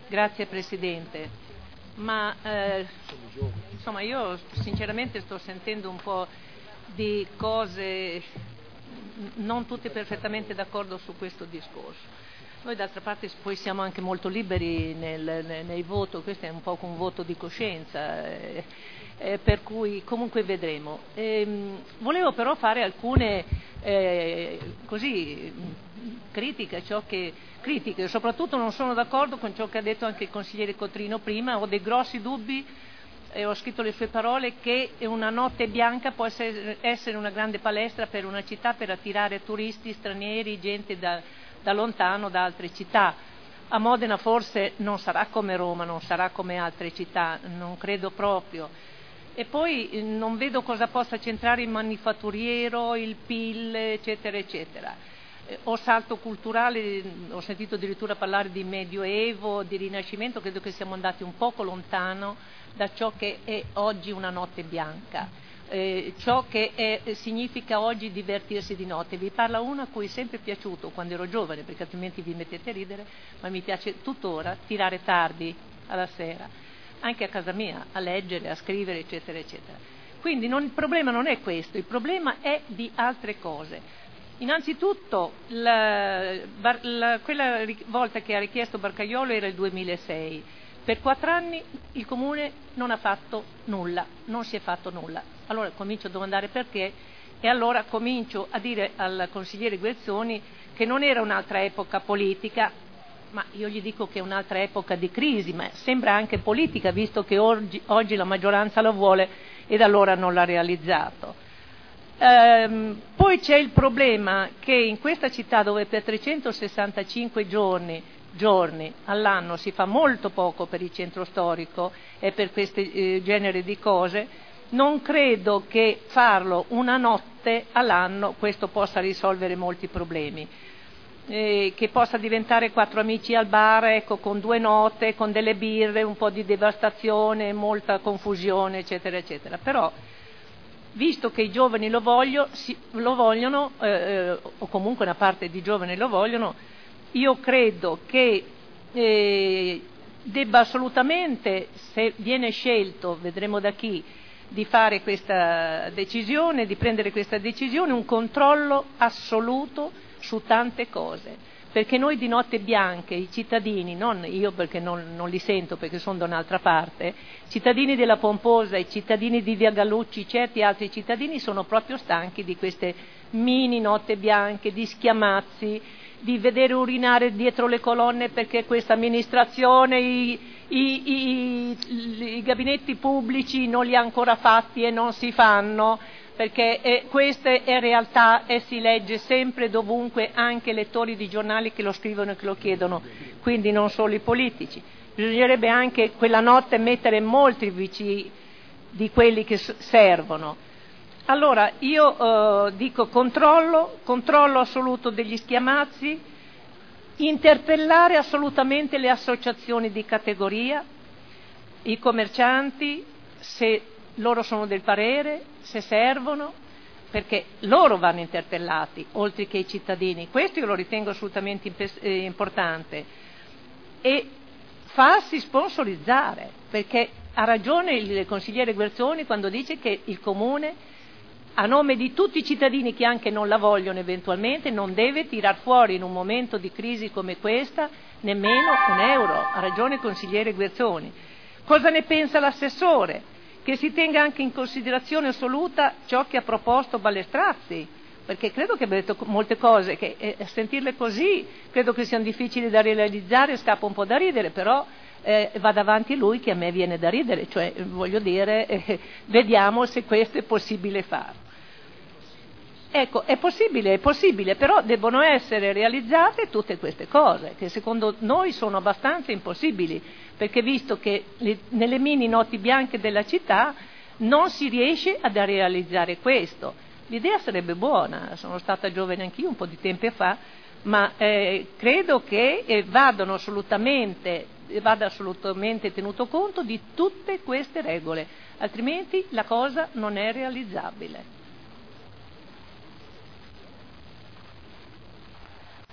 Grazie Presidente. Ma insomma io sinceramente sto sentendo un po' di cose non tutte perfettamente d'accordo su questo discorso. Noi d'altra parte poi siamo anche molto liberi nel voto, questo è un po' un voto di coscienza, per cui comunque vedremo. Volevo però fare alcune critiche, soprattutto non sono d'accordo con ciò che ha detto anche il consigliere Cotrino prima, ho dei grossi dubbi, ho scritto le sue parole, che una notte bianca può essere una grande palestra per una città per attirare turisti stranieri, gente da lontano, da altre città. A Modena forse non sarà come Roma, non sarà come altre città, non credo proprio. E poi non vedo cosa possa centrare il manifatturiero, il PIL, eccetera, eccetera. O salto culturale, ho sentito addirittura parlare di Medioevo, di Rinascimento, credo che siamo andati un poco lontano da ciò che è oggi una notte bianca, ciò che significa oggi divertirsi di notte. Vi parla uno a cui è sempre piaciuto quando ero giovane, perché altrimenti vi mettete a ridere, ma mi piace tuttora tirare tardi alla sera, anche a casa mia, a leggere, a scrivere, eccetera, eccetera. Quindi il problema non è questo, il problema è di altre cose. Innanzitutto, quella volta che ha richiesto Barcaiuolo era il 2006. Per 4 anni il Comune non ha fatto nulla, non si è fatto nulla. Allora comincio a domandare perché e allora comincio a dire al consigliere Guerzoni che non era un'altra epoca politica, ma io gli dico che è un'altra epoca di crisi, ma sembra anche politica, visto che oggi la maggioranza lo vuole ed allora non l'ha realizzato. Poi c'è il problema che in questa città dove per 365 giorni all'anno si fa molto poco per il centro storico e per questo genere di cose, non credo che farlo una notte all'anno questo possa risolvere molti problemi. Che possa diventare 4 amici al bar, ecco, con 2 note, con delle birre, un po' di devastazione, molta confusione, eccetera, eccetera. Però, visto che i giovani lo vogliono, o comunque una parte di giovani lo vogliono, io credo che debba assolutamente, se viene scelto, vedremo da chi, di fare questa decisione, di prendere questa decisione, un controllo assoluto su tante cose, perché noi di notte bianche, i cittadini, non io perché non li sento perché sono da un'altra parte, cittadini della Pomposa, i cittadini di Via Gallucci, certi altri cittadini sono proprio stanchi di queste mini notte bianche, di schiamazzi, di vedere urinare dietro le colonne perché questa amministrazione, i gabinetti pubblici non li ha ancora fatti e non si fanno, perché questa è realtà e si legge sempre dovunque, anche lettori di giornali che lo scrivono e che lo chiedono, quindi non solo i politici. Bisognerebbe anche quella notte mettere molti vici di quelli che servono. Allora io dico controllo assoluto degli schiamazzi, interpellare assolutamente le associazioni di categoria, i commercianti, se loro sono del parere, se servono, perché loro vanno interpellati, oltre che i cittadini. Questo io lo ritengo assolutamente importante. E farsi sponsorizzare, perché ha ragione il consigliere Guerzoni quando dice che il Comune, a nome di tutti i cittadini che anche non la vogliono eventualmente, non deve tirar fuori in un momento di crisi come questa nemmeno un euro. Ha ragione il consigliere Guerzoni. Cosa ne pensa l'assessore? Che si tenga anche in considerazione assoluta ciò che ha proposto Balestrazzi, perché credo che abbia detto molte cose che sentirle così credo che siano difficili da realizzare, scappa un po' da ridere, però va davanti lui che a me viene da ridere, cioè voglio dire, vediamo se questo è possibile farlo. Ecco, è possibile, però debbono essere realizzate tutte queste cose, che secondo noi sono abbastanza impossibili, perché visto che nelle mini notti bianche della città non si riesce ad realizzare questo. L'idea sarebbe buona, sono stata giovane anch'io un po' di tempo fa, ma credo che vada assolutamente tenuto conto di tutte queste regole, altrimenti la cosa non è realizzabile.